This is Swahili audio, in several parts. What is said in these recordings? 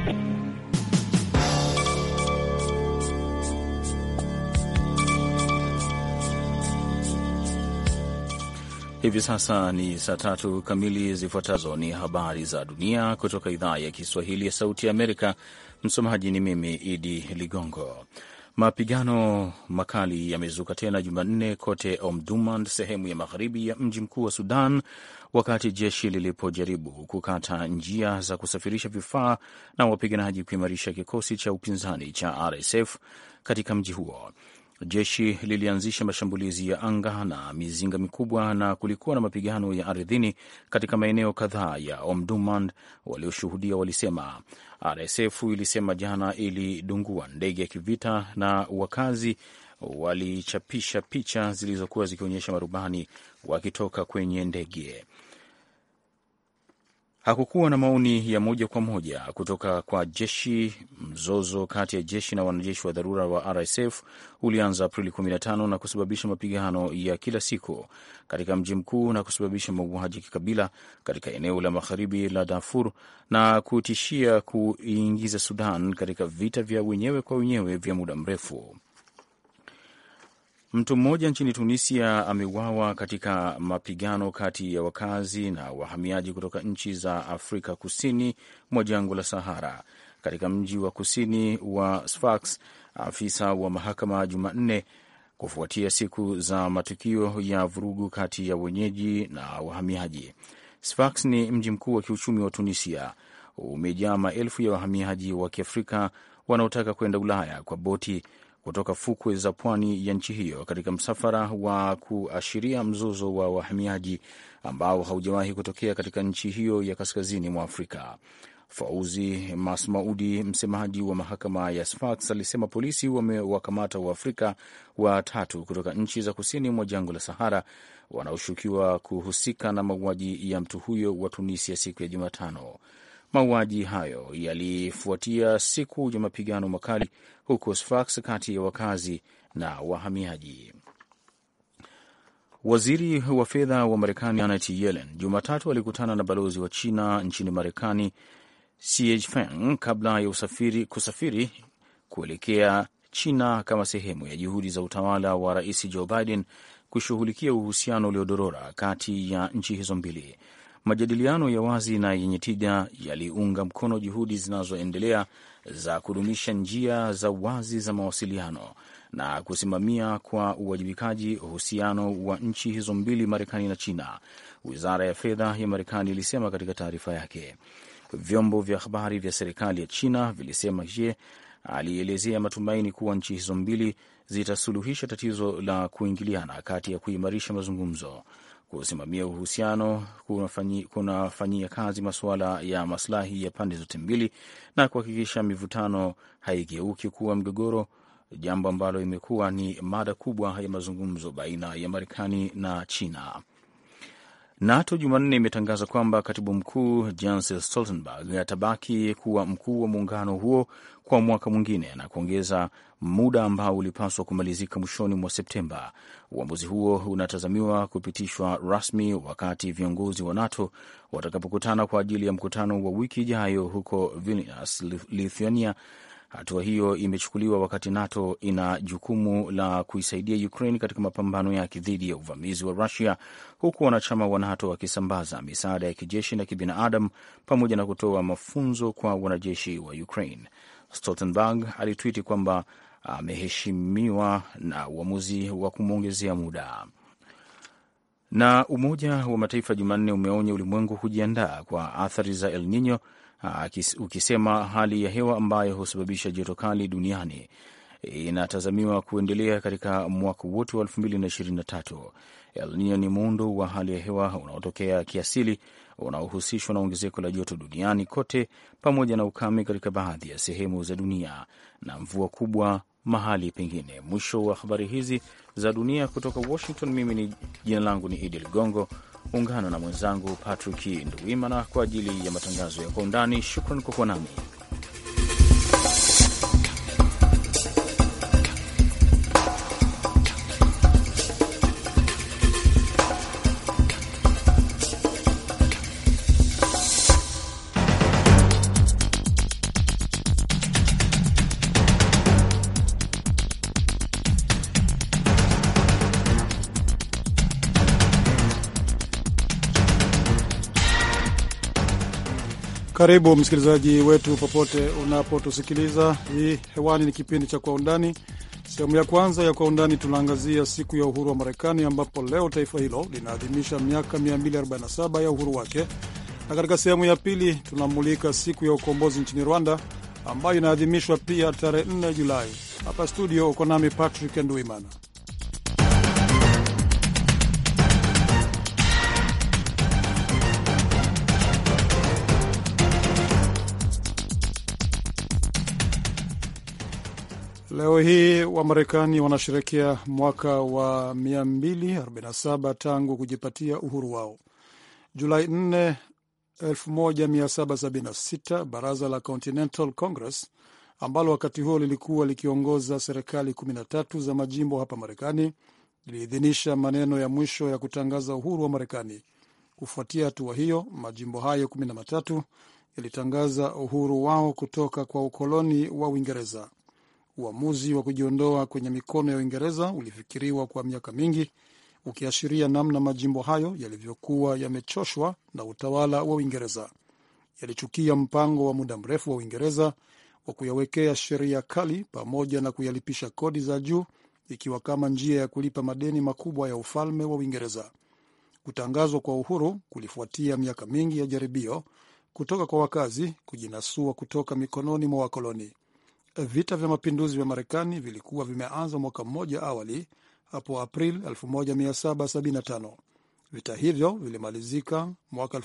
Hivi sasa ni saa 3 kamili. Zifuatazo ni habari za dunia kutoka idhaa ya Kiswahili ya Sauti ya Amerika. Msomaji ni mimi Idi Ligongo. Mapigano makali yamezuka tena Jumanne kote Omdurman, sehemu ya magharibi ya mji mkuu wa Sudan, wakati jeshi lilipojaribu kukata njia za kusafirisha vifaa na wapiganaji kuimarisha kikosi cha upinzani cha RSF katika mji huo. Jeshi lilianzisha mashambulizi ya anga na mizinga mikubwa na kulikuwa na mapigano ya ardhini katika maeneo kadhaa ya Omdurman. Walioshuhudia walisema. RSF ilisema jana ilidungua ndege ya kivita na wakazi walichapisha picha zilizokuwa zikionyesha marubani wakitoka kwenye ndege. Hakukuwa na maoni ya moja kwa moja kutoka kwa jeshi. Mzozo kati ya jeshi na wanajeshi wa dharura wa RSF ulianza Aprili 15 na kusababisha mapigano ya kila siku katika mji mkuu na kusababisha mauaji kikabila katika eneo la magharibi la Darfur na kutishia kuingiza Sudan katika vita vya wenyewe kwa wenyewe vya muda mrefu. Mtu mmoja nchini Tunisia ameuawa katika mapigano kati ya wakazi na wahamiaji kutoka nchi za Afrika kusini mwa jangwa la Sahara katika mji wa kusini wa Sfax, afisa wa mahakama Jumanne, kufuatia siku za matukio ya vurugu kati ya wenyeji na wahamiaji. Sfax ni mji mkuu wa kiuchumi wa Tunisia, umejaa maelfu ya wahamiaji wa Kiafrika wanaotaka kwenda Ulaya kwa boti kutoka fukwe za pwani ya nchi hiyo katika msafara wa kuashiria mzozo wa wahamiaji ambao haujawahi kutokea katika nchi hiyo ya kaskazini mwa Afrika. Fauzi Masmaudi, msemaji wa mahakama ya Sfax, alisema polisi wamewakamata Waafrika watatu kutoka nchi za kusini mwa jangwa la Sahara wanaoshukiwa kuhusika na mauaji ya mtu huyo wa Tunisia siku ya Jumatano. Mauaji hayo yalifuatia siku ya mapigano makali huko Sfax kati ya wakazi na wahamiaji. Waziri wa fedha wa Marekani Janet Yellen Jumatatu alikutana na balozi wa China nchini Marekani Xie Feng kabla ya kusafiri kuelekea China kama sehemu ya juhudi za utawala wa Rais Joe Biden kushughulikia uhusiano uliodorora kati ya nchi hizo mbili. Majadiliano ya wazi na yenye tija yaliunga mkono juhudi zinazoendelea za kudumisha njia za wazi za mawasiliano na kusimamia kwa uwajibikaji uhusiano wa nchi hizo mbili, Marekani na China, wizara ya fedha ya Marekani ilisema katika taarifa yake. Vyombo vya habari vya serikali ya China vilisema Xie alielezea matumaini kuwa nchi hizo mbili zitasuluhisha tatizo la kuingiliana kati ya kuimarisha mazungumzo, kusimamia uhusiano, kunafanyia kazi masuala ya maslahi ya pande zote mbili na kuhakikisha mivutano haigeuki kuwa mgogoro, jambo ambalo imekuwa ni mada kubwa ya mazungumzo baina ya Marekani na China. NATO Jumanne imetangaza kwamba katibu mkuu Jens Stoltenberg atabaki kuwa mkuu wa muungano huo kwa mwaka mwingine na kuongeza muda ambao ulipaswa kumalizika mwishoni mwa Septemba. Uamuzi huo unatazamiwa kupitishwa rasmi wakati viongozi wa NATO watakapokutana kwa ajili ya mkutano wa wiki ijayo huko Vilnius, Lithuania. Hatua hiyo imechukuliwa wakati NATO ina jukumu la kuisaidia Ukraine katika mapambano yake dhidi ya uvamizi wa Russia, huku wanachama wa NATO wakisambaza misaada ya kijeshi na kibinadamu pamoja na kutoa mafunzo kwa wanajeshi wa Ukraine. Stoltenberg alitwiti kwamba ameheshimiwa na uamuzi wa kumwongezea muda. Na Umoja wa Mataifa Jumanne umeonya ulimwengu kujiandaa kwa athari za El Nino, ukisema hali ya hewa ambayo husababisha joto kali duniani inatazamiwa kuendelea katika mwaka wote wa 2023. El Nino ni muundo wa hali ya hewa unaotokea kiasili unaohusishwa na ongezeko la joto duniani kote pamoja na ukame katika baadhi ya sehemu za dunia na mvua kubwa mahali pengine. Mwisho wa habari hizi za dunia kutoka Washington. Jina langu ni Idi Ligongo. Ungana na mwenzangu Patrick Nduwimana kwa ajili ya matangazo ya Kwa Undani. Shukran kwa kuwa nami. Karibu msikilizaji wetu popote unapotusikiliza. Hii hewani ni kipindi cha Kwa Undani. Sehemu ya kwanza ya Kwa Undani tunaangazia siku ya uhuru wa Marekani, ambapo leo taifa hilo linaadhimisha miaka 247 ya uhuru wake, na katika sehemu ya pili tunamulika siku ya ukombozi nchini Rwanda ambayo inaadhimishwa pia tarehe 4 Julai. Hapa studio uko nami Patrick Nduimana. Leo hii Wamarekani wanasherehekea mwaka wa 247 tangu kujipatia uhuru wao. Julai 4, 1776, baraza la Continental Congress ambalo wakati huo lilikuwa likiongoza serikali 13 za majimbo hapa Marekani liliidhinisha maneno ya mwisho ya kutangaza uhuru wa Marekani. Kufuatia hatua hiyo, majimbo hayo 13 yalitangaza uhuru wao kutoka kwa ukoloni wa Uingereza. Uamuzi wa kujiondoa kwenye mikono ya Uingereza ulifikiriwa kwa miaka mingi, ukiashiria namna majimbo hayo yalivyokuwa yamechoshwa na utawala wa Uingereza. Yalichukia mpango wa muda mrefu wa Uingereza wa kuyawekea sheria kali pamoja na kuyalipisha kodi za juu, ikiwa kama njia ya kulipa madeni makubwa ya ufalme wa Uingereza. Kutangazwa kwa uhuru kulifuatia miaka mingi ya jaribio kutoka kwa wakazi kujinasua kutoka mikononi mwa wakoloni. Vita vya mapinduzi vya Marekani vilikuwa vimeanza mwaka mmoja awali, hapo April 1775. Vita hivyo vilimalizika mwaka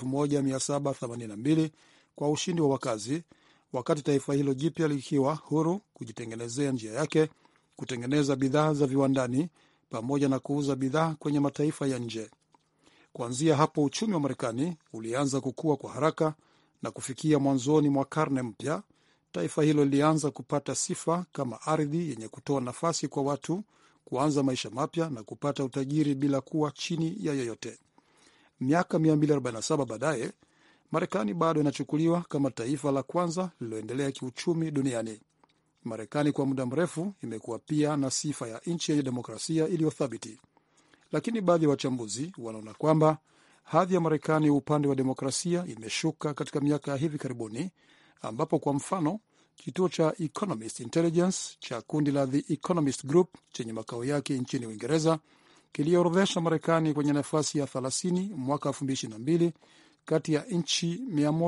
1782 kwa ushindi wa wakazi, wakati taifa hilo jipya likiwa huru kujitengenezea njia yake, kutengeneza bidhaa za viwandani pamoja na kuuza bidhaa kwenye mataifa ya nje. Kuanzia hapo uchumi wa Marekani ulianza kukua kwa haraka, na kufikia mwanzoni mwa karne mpya taifa hilo lilianza kupata sifa kama ardhi yenye kutoa nafasi kwa watu kuanza maisha mapya na kupata utajiri bila kuwa chini ya yoyote. Miaka 247 baadaye, Marekani bado inachukuliwa kama taifa la kwanza lililoendelea kiuchumi duniani. Marekani kwa muda mrefu imekuwa pia na sifa ya nchi yenye demokrasia iliyothabiti, lakini baadhi ya wachambuzi wanaona kwamba hadhi ya Marekani upande wa demokrasia imeshuka katika miaka ya hivi karibuni, ambapo kwa mfano kituo cha Economist Intelligence cha kundi la The Economist Group chenye makao yake nchini Uingereza kiliorodhesha Marekani kwenye nafasi ya 30 mwaka 2022 kati ya nchi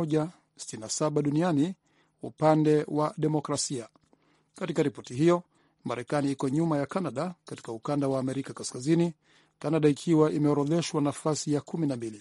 167 duniani upande wa demokrasia. Katika ripoti hiyo, Marekani iko nyuma ya Canada katika ukanda wa Amerika Kaskazini, Canada ikiwa imeorodheshwa nafasi ya 12.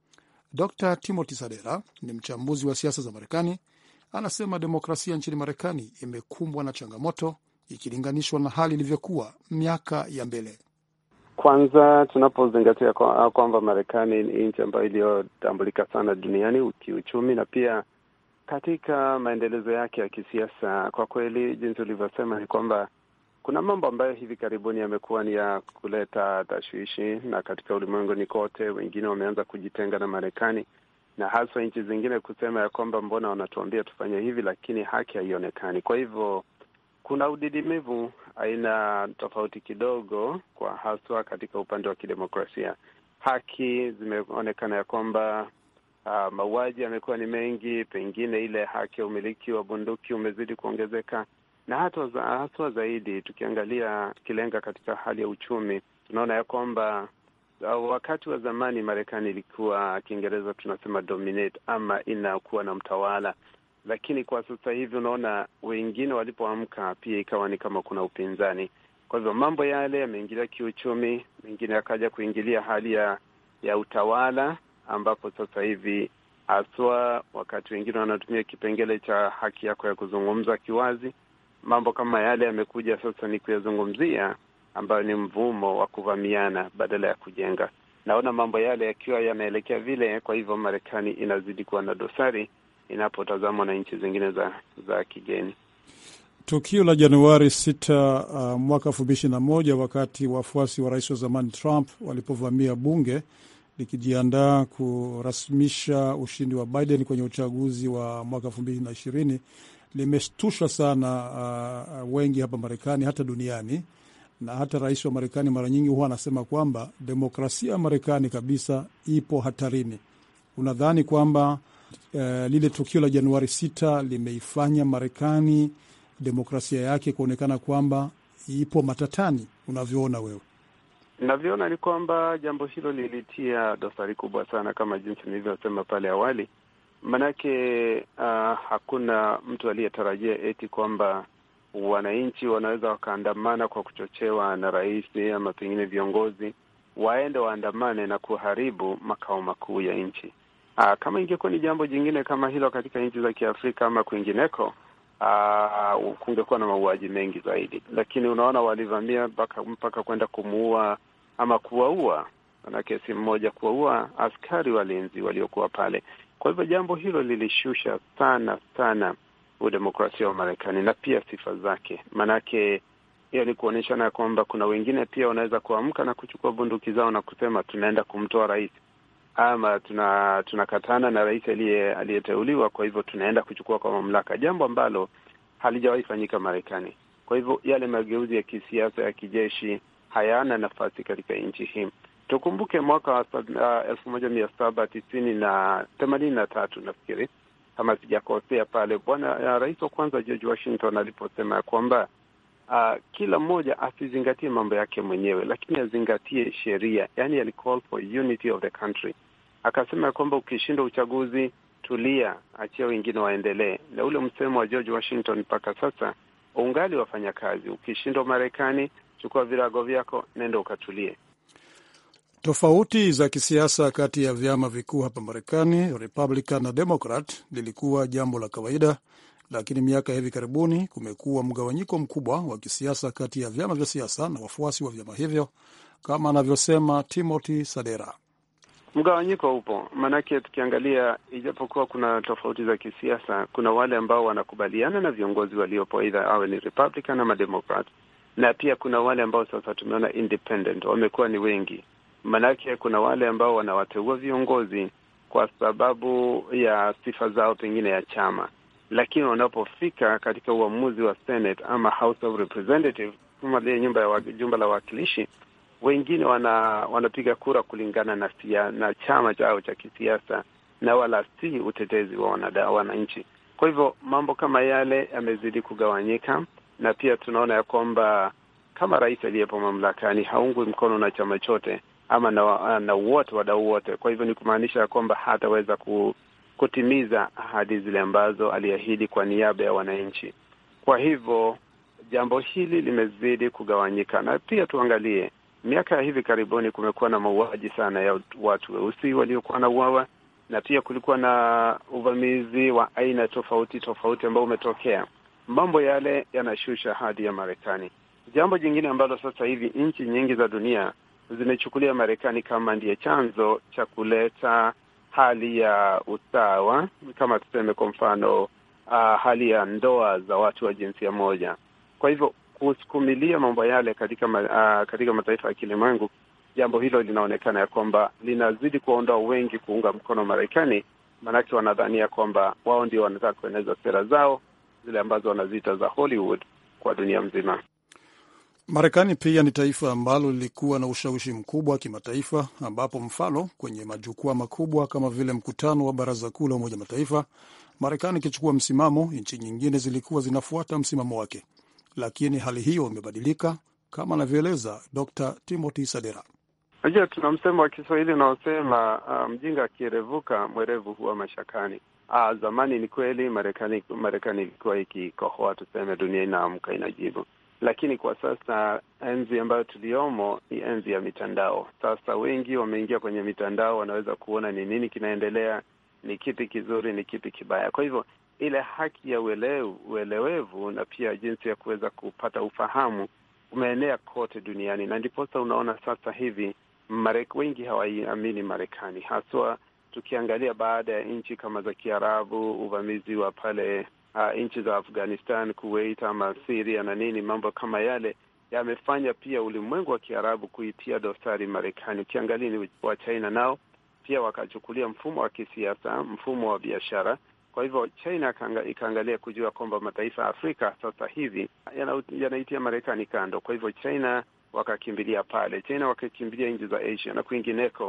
Dr. Timothy Sadera ni mchambuzi wa siasa za Marekani. Anasema demokrasia nchini Marekani imekumbwa na changamoto ikilinganishwa na hali ilivyokuwa miaka ya mbele. Kwanza tunapozingatia kwamba Marekani ni nchi ambayo iliyotambulika sana duniani kiuchumi na pia katika maendelezo yake ya kisiasa, kwa kweli jinsi ulivyosema ni kwamba kuna mambo ambayo hivi karibuni yamekuwa ni ya kuleta tashwishi, na katika ulimwengu ni kote wengine wameanza kujitenga na Marekani, na hasa nchi zingine kusema ya kwamba mbona wanatuambia tufanye hivi lakini haki haionekani. Kwa hivyo kuna udidimivu aina tofauti kidogo, kwa haswa katika upande wa kidemokrasia. Haki zimeonekana ya kwamba mauaji yamekuwa ni mengi, pengine ile haki ya umiliki wa bunduki umezidi kuongezeka, na hata zaidi tukilenga katika hali ya uchumi, tunaona ya kwamba wakati wa zamani Marekani ilikuwa Kiingereza tunasema dominate, ama inakuwa na mtawala, lakini kwa sasa hivi unaona wengine walipoamka pia ikawa ni kama kuna upinzani. Kwa hivyo mambo yale yameingilia kiuchumi, mengine yakaja kuingilia hali ya utawala, ambapo sasa hivi haswa wakati wengine wanatumia kipengele cha haki yako ya kuzungumza kiwazi, mambo kama yale yamekuja sasa ni kuyazungumzia, ambayo ni mvumo wa kuvamiana badala ya kujenga. Naona mambo yale yakiwa yanaelekea vile, kwa hivyo Marekani inazidi kuwa na dosari inapotazamwa na nchi zingine za kigeni. Tukio la Januari 6 mwaka 2021, wakati wafuasi wa rais wa zamani Trump walipovamia bunge likijiandaa kurasmisha ushindi wa Biden kwenye uchaguzi wa mwaka 2020, limeshtusha sana wengi hapa Marekani, hata duniani. Na hata rais wa Marekani mara nyingi huwa anasema kwamba demokrasia ya Marekani kabisa ipo hatarini. Unadhani kwamba lile tukio la Januari 6 limeifanya Marekani demokrasia yake kuonekana kwamba ipo matatani, unavyoona wewe? Navyoona ni kwamba jambo hilo lilitia dosari kubwa sana, kama jinsi nilivyosema pale awali. Manake hakuna mtu aliyetarajia eti kwamba wananchi wanaweza wakaandamana kwa kuchochewa na rais ama pengine viongozi waende waandamane na kuharibu makao makuu ya nchi. Kama ingekuwa ni jambo jingine kama hilo katika nchi za Kiafrika ama kwingineko, kungekuwa na mauaji mengi zaidi, lakini unaona walivamia mpaka kwenda kumuua ama kuwaua, manake si mmoja, kuwaua askari walinzi waliokuwa pale. Kwa hivyo jambo hilo lilishusha sana sana udemokrasia wa Marekani na pia sifa zake. Manake hiyo ni kuonyeshana kwamba kuna wengine pia wanaweza kuamka na kuchukua bunduki zao na kusema tunaenda kumtoa rais, ama tunakatana na rais aliyeteuliwa, kwa hivyo tunaenda kuchukua kwa mamlaka, jambo ambalo halijawahi fanyika Marekani. Kwa hivyo yale mageuzi ya kisiasa ya kijeshi hayana nafasi katika nchi hii. Tukumbuke mwaka wa 1783 nafikiri, kama sijakosea pale, rais wa kwanza George Washington aliposema ya kwamba kila mmoja asizingatie mambo yake mwenyewe, lakini azingatie sheria, yani alicall for unity of the country. Akasema kwamba ukishinda uchaguzi, tulia, achia wengine waendelee. Na ule msemo wa George Washington mpaka sasa ungali wafanya kazi. Ukishinda Marekani, chukua virago vyako, nenda ukatulie. Tofauti za kisiasa kati ya vyama vikuu hapa Marekani, Republican na Democrat, lilikuwa jambo la kawaida, lakini miaka hivi karibuni kumekuwa mgawanyiko mkubwa wa kisiasa kati ya vyama vya siasa na wafuasi wa vyama hivyo, kama anavyosema Timothy Sadera. Mgawanyiko upo, manake tukiangalia, ijapokuwa kuna tofauti za kisiasa, kuna wale ambao wanakubaliana na viongozi waliopo, either awe ni Republican ama Democrat, na pia kuna wale ambao sasa tumeona independent wamekuwa ni wengi. Manake kuna wale ambao wanawateua viongozi kwa sababu ya sifa zao pengine ya chama, lakini wanapofika katika uamuzi wa Senate ama House of Representatives, kama ile jumba la wakilishi, wengine wanapiga kura kulingana na chama chao cha kisiasa na wala si utetezi wa wananchi. Kwa hivyo mambo kama yale yamezidi kugawanyika, na pia tunaona ya kwamba kama rais aliyepo mamlakani haungwi mkono na chama chote ama na wote, wadau wote. Kwa hivyo ni kumaanisha ya kwamba hataweza kutimiza ahadi zile ambazo aliahidi kwa niaba ya wananchi. Kwa hivyo jambo hili limezidi kugawanyika, na pia tuangalie miaka ya hivi karibuni kumekuwa na mauaji sana ya watu weusi waliokuwa na uawa, na pia kulikuwa na uvamizi wa aina tofauti ambao umetokea. Mambo yale yanashusha hadhi ya Marekani. Jambo jingine ambalo sasa hivi nchi nyingi za dunia zimechukulia Marekani kama ndiye chanzo cha kuleta hali ya usawa, kama tuseme kwa mfano hali ya ndoa za watu wa jinsia moja. Kwa hivyo kusukumilia mambo yale katika mataifa ya kilimwengu, jambo hilo linaonekana ya kwamba linazidi kuondoa wengi kuunga mkono Marekani, manake wanadhania kwamba wao ndio wanataka kueneza sera zao zile ambazo wanaziita za Hollywood kwa dunia mzima. Marekani pia ni taifa ambalo lilikuwa na ushawishi mkubwa wa kimataifa, ambapo mfano kwenye majukwaa makubwa kama vile mkutano wa Baraza Kuu la Umoja Mataifa, Marekani ikichukua msimamo, nchi nyingine zilikuwa zinafuata msimamo wake. Lakini hali hiyo imebadilika, kama anavyoeleza Dr. Timothy Sadera. Unajua, tuna msemo wa Kiswahili unaosema mjinga akierevuka mwerevu huwa mashakani. Zamani ni kweli Marekani ilikuwa ikikohoa, tuseme dunia inaamka inajibu. Lakini kwa sasa enzi ambayo tuliomo ni enzi ya mitandao. Sasa wengi wameingia kwenye mitandao, wanaweza kuona ni nini kinaendelea, ni kipi kizuri, ni kipi kibaya. Kwa hivyo ile haki ya uelewevu na pia jinsi ya kuweza kupata ufahamu umeenea kote duniani, na ndiposa unaona sasa hivi wengi hawaiamini Marekani, haswa tukiangalia baada ya nchi kama za Kiarabu, uvamizi wa pale nchi za Afghanistan, Kuwait ama Syria na nini, mambo kama yale yamefanya pia ulimwengu wa Kiarabu kuitia dosari Marekani. Ukiangalia ni wa China nao pia wakachukulia mfumo wa kisiasa, mfumo wa biashara. Kwa hivyo China ikaangalia kujua kwamba mataifa ya Afrika sasa hivi yanaitia Marekani kando. Kwa hivyo China wakakimbilia pale, China wakakimbilia nchi za Asia na kwingineko.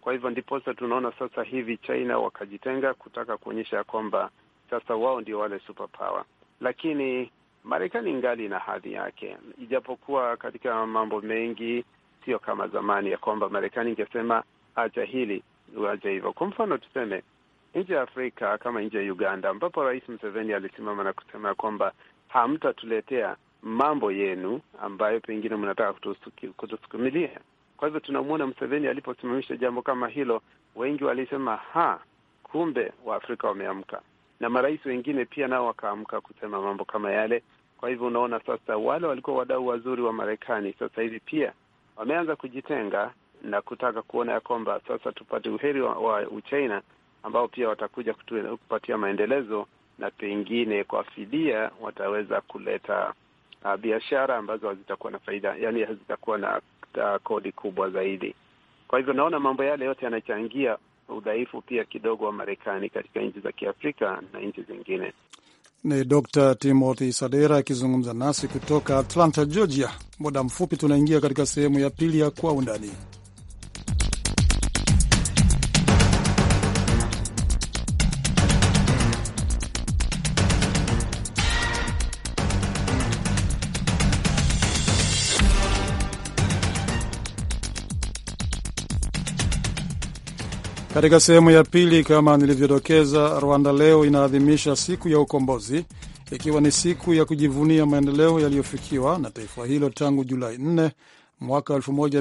Kwa hivyo ndiposa tunaona sasa hivi China wakajitenga kutaka kuonyesha kwamba sasa wao ndio wale superpower. Lakini Marekani ingali na hadhi yake, ijapokuwa katika mambo mengi sio kama zamani ya kwamba Marekani ingesema acha hili acha hivyo. Kwa mfano tuseme nje ya Afrika kama nje ya Uganda, ambapo Rais Museveni alisimama na kusema kwamba hamtatuletea mambo yenu ambayo pengine mnataka kutusukumilia. Kwa hivyo tunamuona Museveni aliposimamisha jambo kama hilo, wengi walisema kumbe Waafrika wameamka, na marais wengine pia nao wakaamka kusema mambo kama yale. Kwa hivyo unaona sasa wale walikuwa wadau wazuri wa Marekani sasa hivi pia wameanza kujitenga na kutaka kuona ya kwamba sasa tupate uheri wa Uchina ambao pia watakuja kupatia maendelezo, na pengine kwa fidia wataweza kuleta biashara ambazo hazitakuwa na faida, yani hazitakuwa na kodi kubwa zaidi. Kwa hivyo naona mambo yale yote yanachangia udhaifu pia kidogo wa Marekani katika nchi za Kiafrika na nchi zingine. Ni Dr. Timothy Sadera akizungumza nasi kutoka Atlanta, Georgia. Muda mfupi tunaingia katika sehemu ya pili ya Kwa Undani. Katika sehemu ya pili, kama nilivyodokeza, Rwanda leo inaadhimisha siku ya ukombozi, ikiwa ni siku ya kujivunia maendeleo yaliyofikiwa na taifa hilo tangu Julai 4 mwaka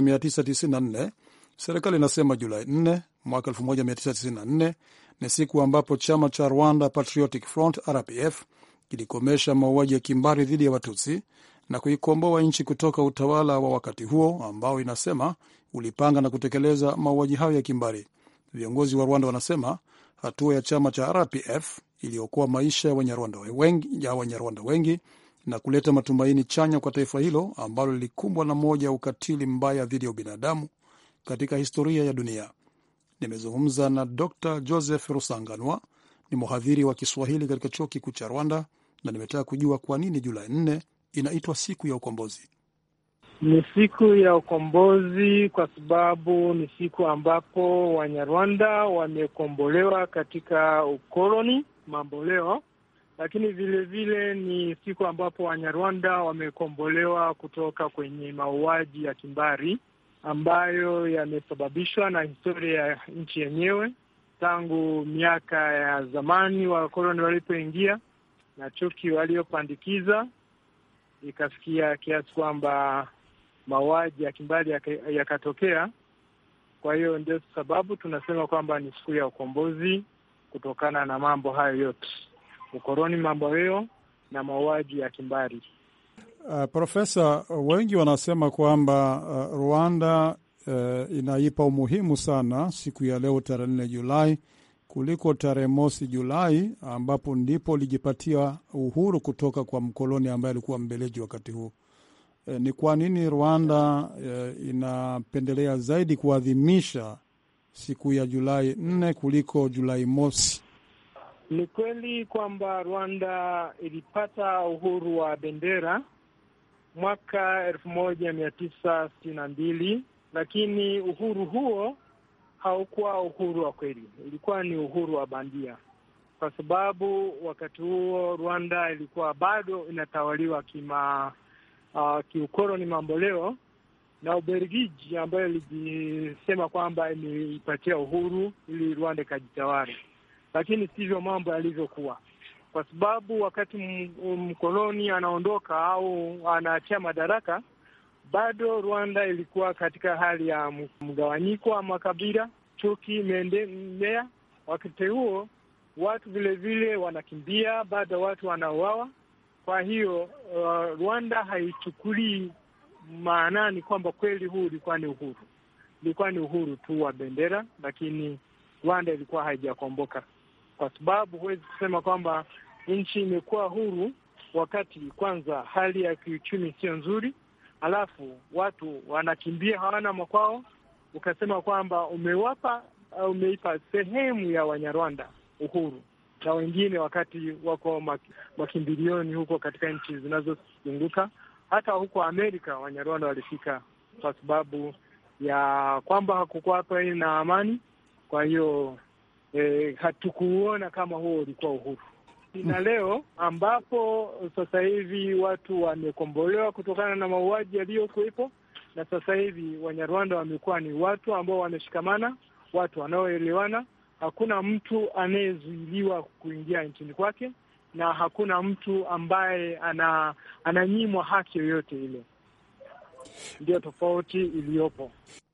1994. Serikali inasema Julai 4 mwaka 1994 ni siku ambapo chama cha Rwanda Patriotic Front RPF kilikomesha mauaji ya kimbari dhidi ya Watutsi na kuikomboa nchi kutoka utawala wa wakati huo ambao inasema ulipanga na kutekeleza mauaji hayo ya kimbari. Viongozi wa Rwanda wanasema hatua ya chama cha RPF iliokoa maisha ya Wanyarwanda wengi na kuleta matumaini chanya kwa taifa hilo ambalo lilikumbwa na moja ya ukatili mbaya dhidi ya ubinadamu katika historia ya dunia. Nimezungumza na Dr. Joseph Rusanganwa, ni mhadhiri wa Kiswahili katika chuo kikuu cha Rwanda, na nimetaka kujua kwa nini Julai 4 inaitwa siku ya ukombozi. Ni siku ya ukombozi kwa sababu ni siku ambapo Wanyarwanda wamekombolewa katika ukoloni mamboleo, lakini vile vile ni siku ambapo Wanyarwanda wamekombolewa kutoka kwenye mauaji ya kimbari ambayo yamesababishwa na historia ya nchi yenyewe tangu miaka ya zamani wakoloni walipoingia na chuki waliopandikiza, ikafikia kiasi kwamba mauaji ya kimbari yakatokea. Kwa hiyo ndio sababu tunasema kwamba ni siku ya ukombozi kutokana na mambo hayo yote, ukoloni mamboleo na mauaji ya kimbari. Profesa, wengi wanasema kwamba Rwanda inaipa umuhimu sana siku ya leo tarehe 4 Julai kuliko tarehe 1 Julai ambapo ndipo lijipatia uhuru kutoka kwa mkoloni ambaye alikuwa mbeleji wakati huo. Ni kwa nini Rwanda inapendelea zaidi kuadhimisha siku ya Julai 4 kuliko Julai 1? Ni kweli kwamba Rwanda ilipata uhuru wa bendera mwaka 1962, lakini uhuru huo haukuwa uhuru wa kweli, ilikuwa ni uhuru wa bandia, kwa sababu wakati huo Rwanda ilikuwa bado inatawaliwa kiukoloni mamboleo na Ubelgiji, ambayo ilijisema kwamba imeipatia uhuru ili Rwanda ikajitawale. Lakini sivyo mambo yalivyokuwa, kwa sababu wakati mkoloni anaondoka au anaachia madaraka, bado Rwanda ilikuwa katika hali ya mgawanyiko wa makabila, chuki imeendelea. Wakati huo watu vile vile wanakimbia, bado watu wanauawa. Kwa hiyo Rwanda haichukulii maanani kwamba kweli huu ulikuwa ni uhuru. Ilikuwa ni uhuru tu wa bendera, lakini Rwanda ilikuwa haijakomboka, kwa sababu huwezi kusema kwamba nchi imekuwa huru wakati kwanza hali ya kiuchumi sio nzuri, alafu watu wanakimbia hawana makwao, ukasema kwamba umeipa sehemu ya Wanyarwanda uhuru na wengine wakati wako makimbilioni huko katika nchi zinazozunguka. Hata huko Amerika Wanyarwanda walifika kwa sababu ya kwamba hakukuwa hapa na amani. Kwa hiyo hatukuona kama huo ulikuwa uhuru. Na leo ambapo sasa hivi watu wamekombolewa kutokana na mauaji yaliyokuwepo, na sasa hivi Wanyarwanda wamekuwa ni watu ambao wameshikamana, watu wanaoelewana. Hakuna mtu anayezuiliwa kuingia nchini kwake, na hakuna mtu ambaye ananyimwa haki yoyote ile. Ndio tofauti iliyopo.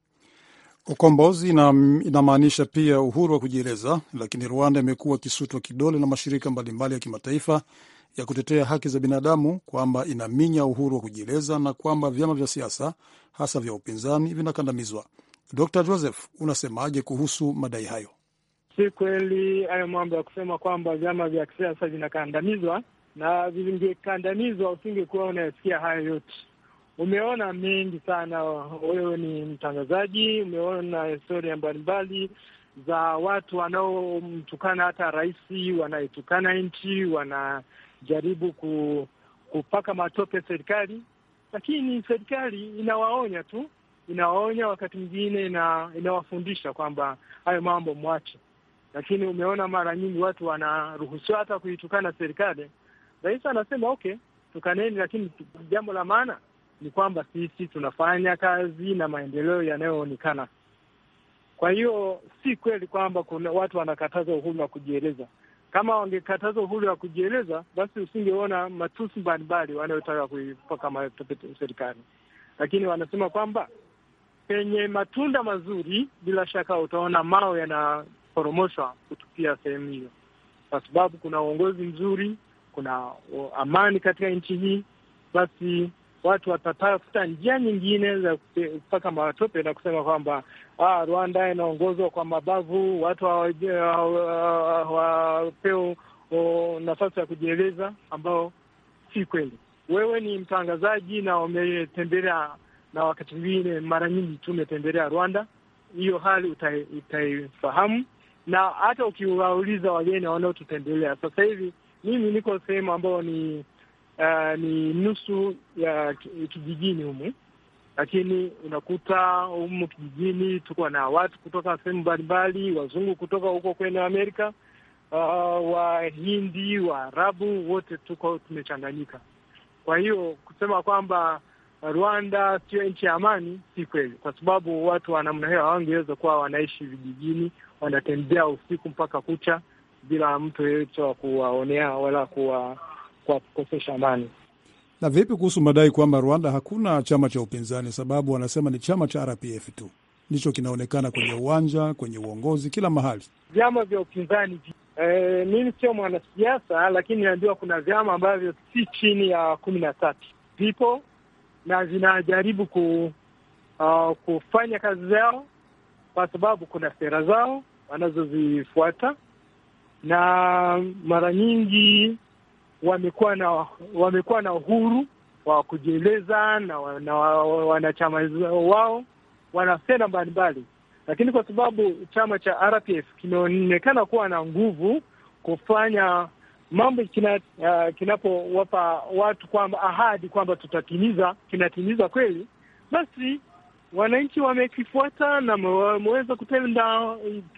Ukombozi inamaanisha pia uhuru wa kujieleza, lakini Rwanda imekuwa ikisutwa kidole na mashirika mbalimbali ya kimataifa ya kutetea haki za binadamu kwamba inaminya uhuru wa kujieleza na kwamba vyama vya siasa hasa vya upinzani vinakandamizwa. Dr. Joseph, unasemaje kuhusu madai hayo? Si kweli hayo mambo ya kusema kwamba vyama vya kisiasa vinakandamizwa, na vingekandamizwa usingekuwa unasikia hayo yote. Umeona mengi sana, wewe ni mtangazaji, umeona historia mbalimbali za watu wanaomtukana hata rais, wanaitukana nchi, wanajaribu kupaka matope serikali, lakini serikali inawaonya tu, inawaonya wakati mwingine inawafundisha kwamba hayo mambo mwache. Lakini umeona mara nyingi watu wanaruhusiwa hata kuitukana serikali. Rais anasema okay, tukaneni, lakini jambo la maana ni kwamba sisi tunafanya kazi na maendeleo yanayoonekana. Kwa hiyo si kweli kwamba kuna watu wanakataza uhuru wa kujieleza. Kama wangekataza uhuru wa kujieleza, basi usingeona matusi mbalimbali wanayotaka kuipaka matope serikali. Lakini wanasema kwamba penye matunda mazuri, bila shaka utaona mawe yanaporomoshwa kutupia sehemu hiyo, kwa sababu kuna uongozi mzuri, kuna amani katika nchi hii. Basi watu watatafuta njia nyingine za kupaka matope na kusema kwamba Rwanda inaongozwa kwa mabavu, watu hawapeo nafasi ya kujieleza, ambao si kweli. Wewe ni mtangazaji na umetembelea, na wakati mwingine mara nyingi tumetembelea Rwanda, hiyo hali utaifahamu. Na hata ukiwauliza wageni wanaotutembelea sasa hivi, mimi niko sehemu ambayo ni nusu ya kijijini humu, lakini unakuta humu kijijini tuko na watu kutoka sehemu mbalimbali, wazungu kutoka huko kwenye Amerika, Wahindi, Waarabu, wote tuko tumechanganyika. Kwa hiyo kusema kwamba Rwanda sio nchi ya amani si kweli, kwa sababu watu wa namna hiyo hawangeweza kuwa wanaishi vijijini, wanatembea usiku mpaka kucha bila mtu yeyote wa kuwaonea wala kukosesha amani. Na vipi kuhusu madai kwamba Rwanda hakuna chama cha upinzani? Sababu wanasema ni chama cha RPF tu ndicho kinaonekana kwenye uwanja, kwenye uongozi, kila mahali. Vyama vya upinzani, mimi sio mwanasiasa, lakini naambiwa kuna vyama ambavyo si chini ya 13 vipo na zinajaribu kufanya kazi zao, kwa sababu kuna sera zao wanazozifuata, na mara nyingi wamekuwa na uhuru wa kujieleza, na wanachama wao wana sera mbalimbali. Lakini kwa sababu chama cha RPF kimeonekana kuwa na nguvu kufanya mambo, kinapowapa watu kwamba ahadi kwamba kinatimiza kweli, basi wananchi wamekifuata na wameweza kutenda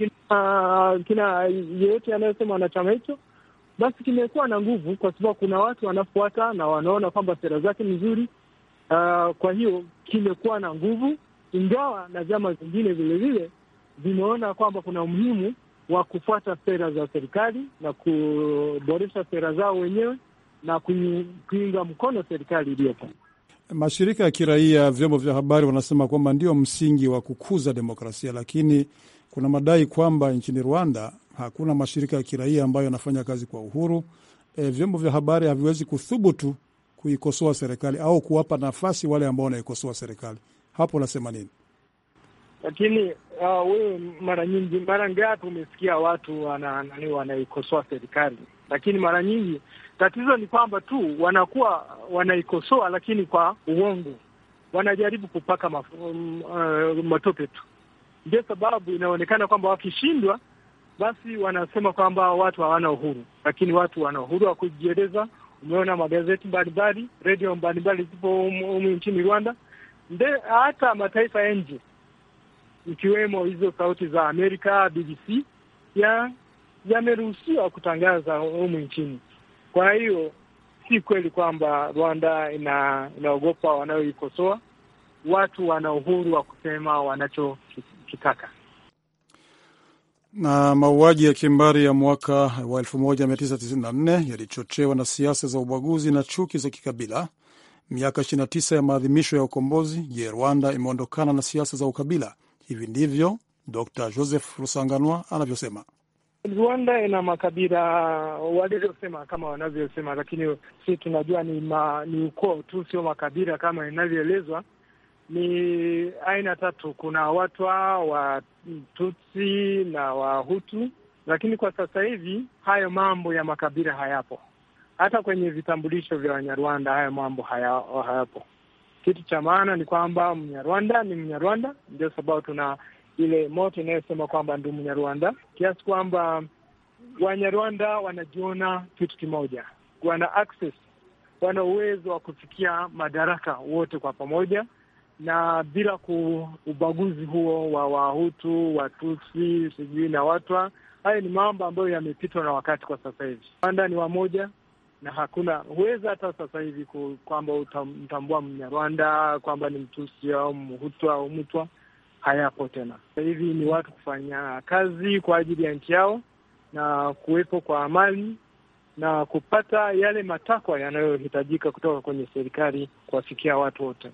kina yeyote anayosema wanachama hicho, basi kimekuwa na nguvu kwa sababu kuna watu wanafuata na wanaona kwamba sera zake ni nzuri. Kwa hiyo kimekuwa na nguvu, ingawa na vyama vingine vile vile vimeona kwamba kuna umuhimu wa kufuata sera za serikali na kuboresha sera zao wenyewe na kuinga mkono serikali iliyopo. Mashirika ya kiraia, vyombo vya habari wanasema kwamba ndio msingi wa kukuza demokrasia, lakini kuna madai kwamba nchini Rwanda hakuna mashirika ya kiraia ambayo yanafanya kazi kwa uhuru. Vyombo vya habari haviwezi kuthubutu kuikosoa serikali au kuwapa nafasi wale ambao wanaikosoa serikali. Hapo unasema nini? Lakini wewe mara ngapi umesikia watu wanaikosoa serikali? Lakini mara nyingi tatizo ni kwamba tu wanakuwa wanaikosoa, lakini kwa uongo, wanajaribu kupaka matope tu. Ndio sababu inaonekana kwamba wakishindwa, basi wanasema kwamba watu hawana uhuru, lakini watu wana uhuru wa kujieleza. Umeona magazeti mbalimbali, redio mbalimbali zipo humu nchini Rwanda, hata mataifa ya nje ikiwemo hizo Sauti za Amerika, BBC, yameruhusiwa kutangaza humu nchini. Kwa hiyo si kweli kwamba Rwanda inaogopa wanaoikosoa. Watu wana uhuru wa kusema wanachokitaka. Na mauaji ya kimbari ya mwaka wa 1994 yalichochewa na siasa za ubaguzi na chuki za kikabila. Miaka 29 ya maadhimisho ya ukombozi. Je, Rwanda imeondokana na siasa za ukabila? Hivi ndivyo Dr. Joseph Rusanganwa anavyosema. Rwanda ina makabila walivyosema kama wanavyosema, lakini si tunajua ni ukoo tu, sio makabila kama inavyoelezwa. Ni aina tatu: kuna Watwa, Watutsi na Wahutu. Lakini kwa sasa hivi hayo mambo ya makabila hayapo. Hata kwenye vitambulisho vya Wanyarwanda hayo mambo hayapo. Kitu cha maana ni kwamba Mnyarwanda ni Mnyarwanda. Ndio sababu tuna ile moto inayosema kwamba ndio Mnyarwanda, kiasi kwamba Wanyarwanda wanajiona kitu kimoja, wana access, wana uwezo wa kufikia madaraka wote kwa pamoja, na bila ubaguzi huo wa Wahutu, Watutsi, sijui na Watwa. Hayo ni mambo ambayo yamepitwa na wakati kwa sasa hivi. Rwanda ni wamoja, na hakuna huweza hata sasa hivi kwamba utamtambua Mnyarwanda kwamba ni Mtusi au Mhutu au Mtwa. Hayapo tena. Sasa hivi ni watu kufanya kazi kwa ajili ya nchi yao na kuwepo kwa amani na kupata yale matakwa yanayohitajika kutoka kwenye serikali kuwafikia watu wote.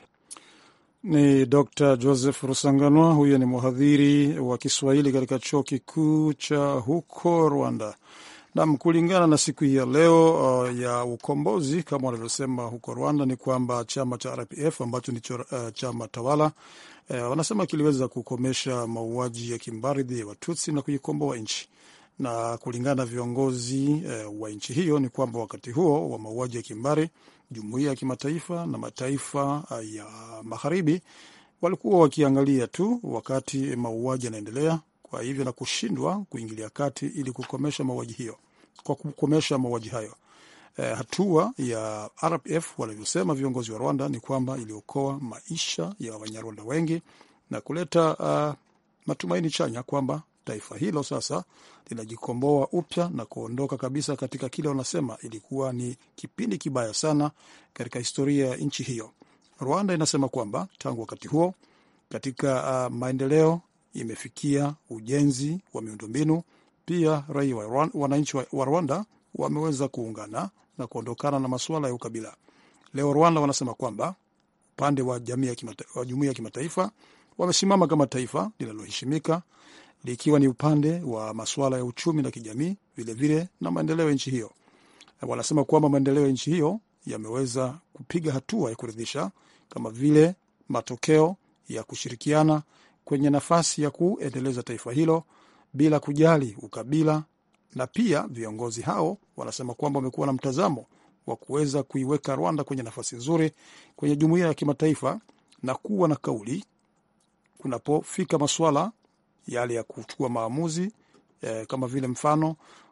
Ni Dr. Joseph Rusanganwa, huyo ni mhadhiri wa Kiswahili katika chuo kikuu cha huko Rwanda. Na kulingana na siku hii ya leo ya ukombozi, kama wanavyosema huko Rwanda, ni kwamba chama cha RPF ambacho ni chama tawala wanasema kiliweza kukomesha mauaji ya kimbari dhidi ya Watutsi na kuikomboa nchi. Na kulingana na viongozi wa nchi hiyo ni kwamba wakati huo wa mauaji ya kimbari, jumuiya ya kimataifa na mataifa ya magharibi walikuwa wakiangalia tu wakati mauaji yanaendelea, kwa hivyo na kushindwa kuingilia kati ili kukomesha mauaji hiyo. Kwa kukomesha mauaji hayo, hatua ya RPF walivyosema viongozi wa Rwanda ni kwamba iliokoa maisha ya Wanyarwanda wengi na kuleta matumaini chanya kwamba taifa hilo sasa linajikomboa upya na kuondoka kabisa katika kile wanasema ilikuwa ni kipindi kibaya sana katika historia ya nchi hiyo. Rwanda inasema kwamba tangu wakati huo katika maendeleo imefikia ujenzi wa miundombinu. Pia raia wananchi wa Rwanda wameweza kuungana na kuondokana na masuala ya ukabila. Leo Rwanda wanasema kwamba upande wa jumuiya ya kimataifa wamesimama kama taifa linaloheshimika, likiwa ni upande wa masuala ya uchumi na kijamii, vilevile na maendeleo ya nchi hiyo. Wanasema kwamba maendeleo ya nchi hiyo yameweza kupiga hatua ya kuridhisha, kama vile matokeo ya kushirikiana kwenye nafasi ya kuendeleza taifa hilo bila kujali ukabila. Na pia viongozi hao wanasema kwamba wamekuwa na mtazamo wa kuweza kuiweka Rwanda kwenye nafasi nzuri kwenye jumuiya ya kimataifa na kuwa na kauli kunapofika masuala yale ya kuchukua maamuzi, kama vile mfano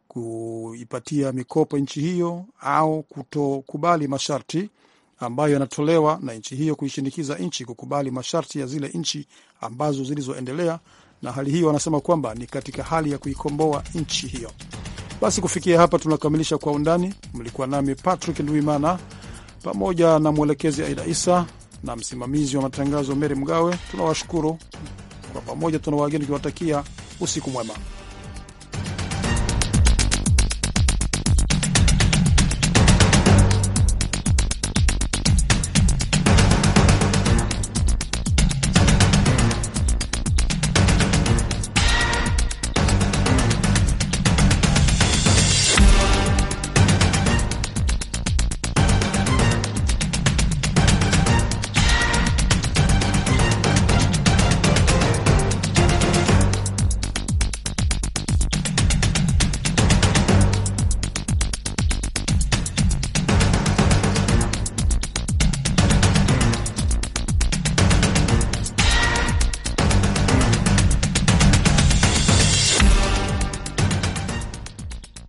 kuipatia mikopo nchi hiyo au kutokubali masharti ambayo yanatolewa na nchi hiyo, kuishinikiza nchi kukubali masharti ya zile nchi ambazo zilizoendelea. Na hali hiyo wanasema kwamba ni katika hali ya kuikomboa nchi hiyo. Basi kufikia hapa tunakamilisha Kwa Undani. Mlikuwa nami Patrick Ndwimana pamoja na mwelekezi Aida Isa na msimamizi wa matangazo Mary Mgawe. Tunawashukuru kwa pamoja, tunawageni tukiwatakia usiku mwema.